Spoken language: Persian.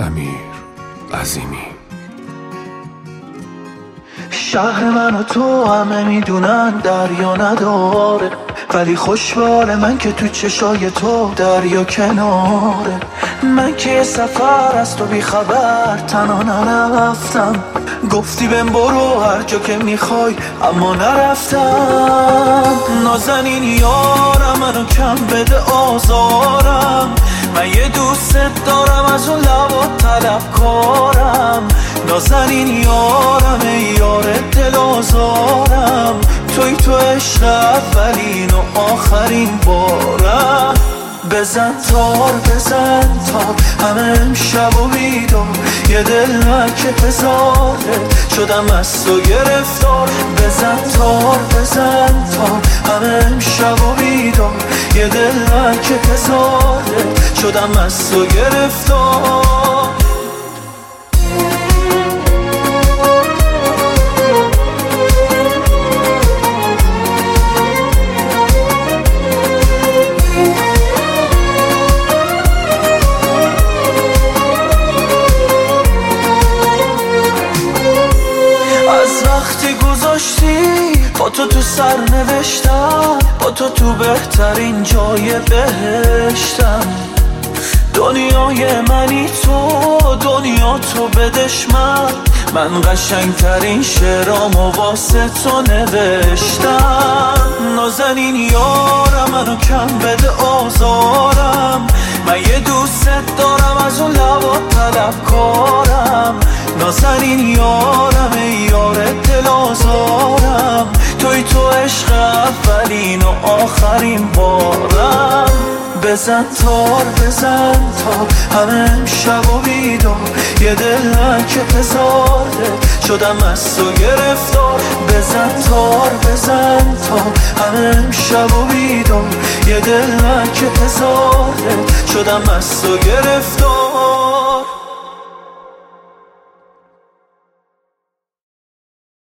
امیر عظیمی. شهر من و تو همه میدونن دریا نداره، ولی خوشبال من که تو چشای تو دریا کناره. من که سفر از تو بی خبر تنها نرفتم، گفتی بهم برو هر جا که میخوای اما نرفتم. نازنین یارم منو کم بده آزارم، من یه دوست دارم از اون لبات طلبکارم. نازنین یارم ای یار دل آزارم، توی تو عشق اولین و آخرین بارم. بزن تار همه امشب و بیدار، یه دل که هزاره شدم از تو گرفتار. بزن تار همه امشب و بیدار، یه دل که هزاره شدم از تو گرفتار. با تو سر نوشتم، با تو بهترین جای بهشتم. دنیای منی تو، دنیا تو بدش من قشنگترین شعرامو واسه تو نوشتم. نازنین یارم منو کم بده آزارم، من یه دوست دارم از اون لبات طلبکارم. نازنین یارم ای یار دل آزارم، توی تو عشق اولین و آخرین بارم. بزن تار همه امشب و بیدار، یه دل که هزاره شدم از تو گرفتار. بزن تار همه امشب و بیدار، یه دل که هزاره شدم از تو گرفتار.